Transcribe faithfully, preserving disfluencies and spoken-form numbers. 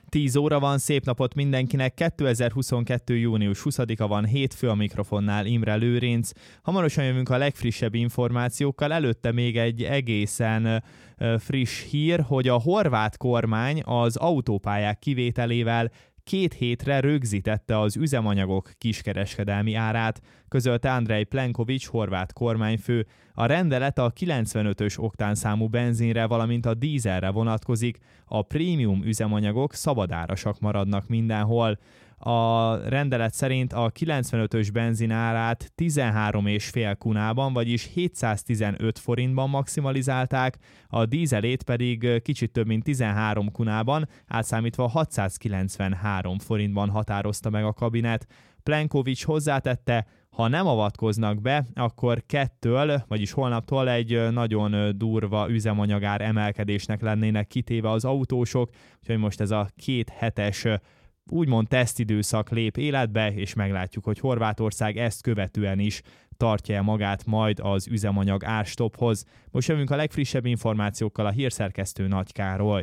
tíz óra van, szép napot mindenkinek, kétezer-huszonkettő. június huszadika van, hétfő, a mikrofonnál Imre Lőrinc. Hamarosan jövünk a legfrissebb információkkal, előtte még egy egészen friss hír, hogy a horvát kormány az autópályák kivételével két hétre rögzítette az üzemanyagok kiskereskedelmi árát, közölte Andrej Plenković, horvát kormányfő. A rendelet a kilencvenötös oktánszámú benzinre, valamint a dízelre vonatkozik, a prémium üzemanyagok szabadárasak maradnak mindenhol. A rendelet szerint a kilencvenötös benzin árát tizenhárom egész öt kunában, vagyis hétszáztizenöt forintban maximalizálták, a dízelét pedig kicsit több mint tizenhárom kunában, átszámítva hatszázkilencvenhárom forintban határozta meg a kabinet. Plenković hozzátette, ha nem avatkoznak be, akkor kettől, vagyis holnaptól egy nagyon durva üzemanyagár emelkedésnek lennének kitéve az autósok, úgyhogy most ez a két hetes úgymond tesztidőszak lép életbe, és meglátjuk, hogy Horvátország ezt követően is tartja magát majd az üzemanyag árstopphoz. Most jövünk a legfrissebb információkkal, a hírszerkesztő Nagy Károly.